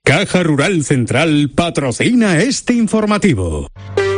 Caja Rural Central patrocina este informativo.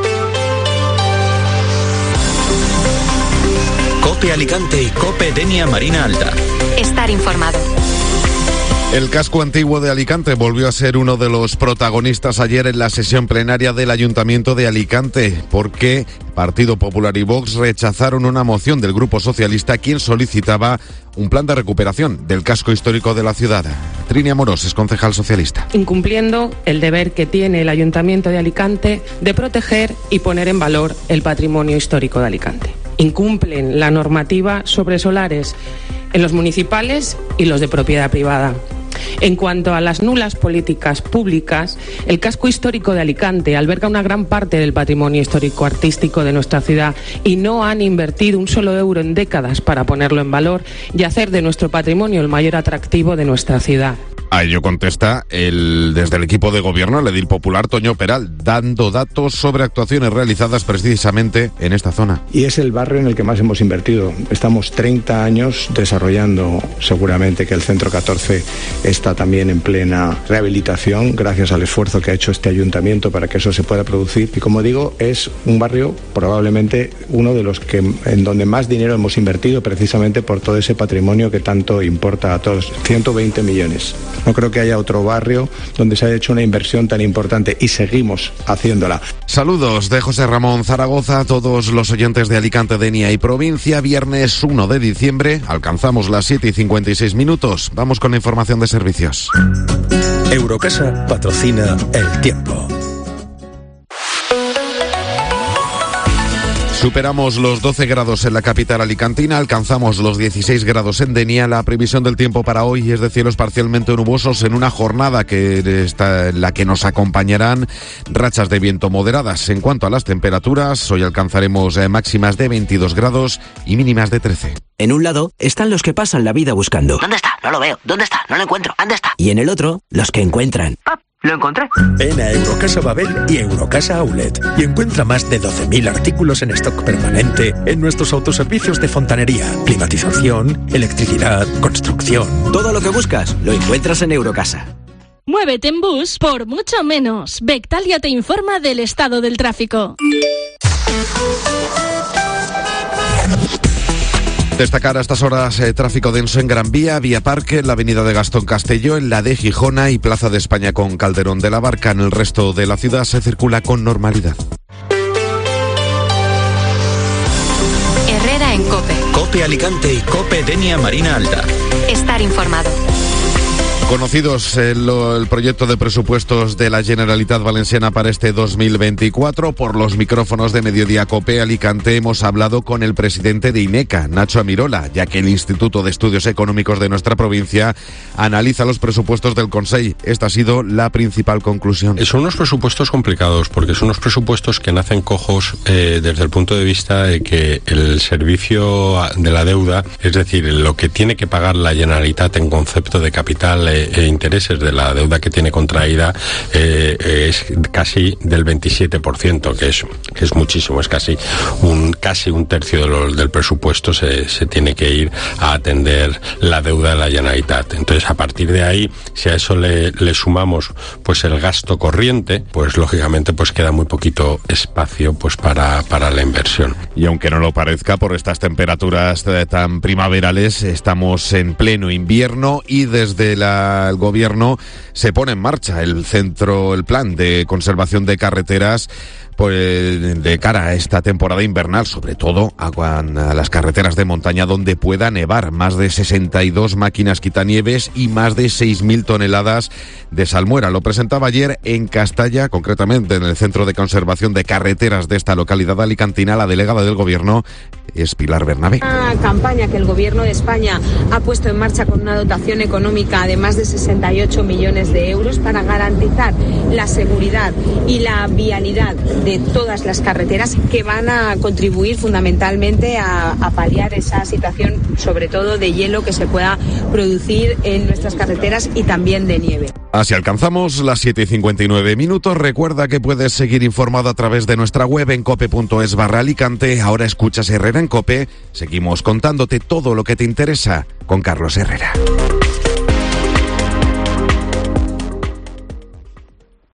COPE Alicante y COPE Denia Marina Alta. Estar informado. El casco antiguo de Alicante volvió a ser uno de los protagonistas ayer en la sesión plenaria del Ayuntamiento de Alicante, porque Partido Popular y Vox rechazaron una moción del Grupo Socialista, quien solicitaba un plan de recuperación del casco histórico de la ciudad. Trini Amorós es concejal socialista. Incumpliendo el deber que tiene el Ayuntamiento de Alicante de proteger y poner en valor el patrimonio histórico de Alicante. Incumplen la normativa sobre solares en los municipales y los de propiedad privada. En cuanto a las nulas políticas públicas, el casco histórico de Alicante alberga una gran parte del patrimonio histórico-artístico de nuestra ciudad y no han invertido un solo euro en décadas para ponerlo en valor y hacer de nuestro patrimonio el mayor atractivo de nuestra ciudad. A ello contesta desde el equipo de gobierno, el edil popular Toño Peral, dando datos sobre actuaciones realizadas precisamente en esta zona. Y es el barrio en el que más hemos invertido. Estamos 30 años desarrollando, seguramente que el Centro 14 está también en plena rehabilitación, gracias al esfuerzo que ha hecho este ayuntamiento para que eso se pueda producir. Y como digo, es un barrio probablemente uno de los en donde más dinero hemos invertido, precisamente por todo ese patrimonio que tanto importa a todos, 120 millones. No creo que haya otro barrio donde se haya hecho una inversión tan importante y seguimos haciéndola. Saludos de José Ramón Zaragoza a todos los oyentes de Alicante, Denia y provincia. Viernes 1 de diciembre, alcanzamos las 7:56. Vamos con la información de servicios. Eurocasa patrocina el tiempo. Superamos los 12 grados en la capital alicantina, alcanzamos los 16 grados en Denia. La previsión del tiempo para hoy es de cielos parcialmente nubosos en una jornada en la que nos acompañarán rachas de viento moderadas. En cuanto a las temperaturas, hoy alcanzaremos máximas de 22 grados y mínimas de 13. En un lado están los que pasan la vida buscando. ¿Dónde está? No lo veo. ¿Dónde está? No lo encuentro. ¿Dónde está? Y en el otro, los que encuentran. Lo encontré. Ven a Eurocasa Babel y Eurocasa Outlet y encuentra más de 12.000 artículos en stock permanente en nuestros autoservicios de fontanería, climatización, electricidad, construcción. Todo lo que buscas lo encuentras en Eurocasa. Muévete en bus por mucho menos. Bectalia te informa del estado del tráfico. Destacar a estas horas tráfico denso en Gran Vía, Vía Parque, en la avenida de Gastón Castelló, en la de Gijona y Plaza de España con Calderón de la Barca. En el resto de la ciudad se circula con normalidad. Herrera en COPE. COPE Alicante y COPE Denia Marina Alta. Estar informado. Conocidos el proyecto de presupuestos de la Generalitat Valenciana para este 2024, por los micrófonos de Mediodía COPE Alicante hemos hablado con el presidente de INECA, Nacho Amirola, ya que el Instituto de Estudios Económicos de nuestra provincia analiza los presupuestos del Consell. Esta ha sido la principal conclusión. Son unos presupuestos complicados, porque son unos presupuestos que nacen cojos desde el punto de vista de que el servicio de la deuda, es decir, lo que tiene que pagar la Generalitat en concepto de capital e intereses de la deuda que tiene contraída es casi del 27%, que es muchísimo, es casi un tercio del presupuesto se tiene que ir a atender la deuda de la Generalitat. Entonces, a partir de ahí, si a eso le sumamos pues el gasto corriente, pues lógicamente pues queda muy poquito espacio pues para la inversión. Y aunque no lo parezca, por estas temperaturas tan primaverales, estamos en pleno invierno y desde el gobierno se pone en marcha el plan de conservación de carreteras pues de cara a esta temporada invernal, sobre todo a las carreteras de montaña donde pueda nevar. Más de 62 máquinas quitanieves y más de 6.000 toneladas de salmuera. Lo presentaba ayer en Castalla, concretamente en el Centro de Conservación de Carreteras de esta localidad alicantina, la delegada del gobierno es Pilar Bernabé. Una campaña que el gobierno de España ha puesto en marcha con una dotación económica de más de 68 millones de euros para garantizar la seguridad y la vialidad de todas las carreteras, que van a contribuir fundamentalmente a paliar esa situación, sobre todo de hielo, que se pueda producir en nuestras carreteras y también de nieve. Así alcanzamos las 7:59. Recuerda que puedes seguir informado a través de nuestra web en cope.es/Alicante. Ahora escuchas Herrera en COPE. Seguimos contándote todo lo que te interesa con Carlos Herrera.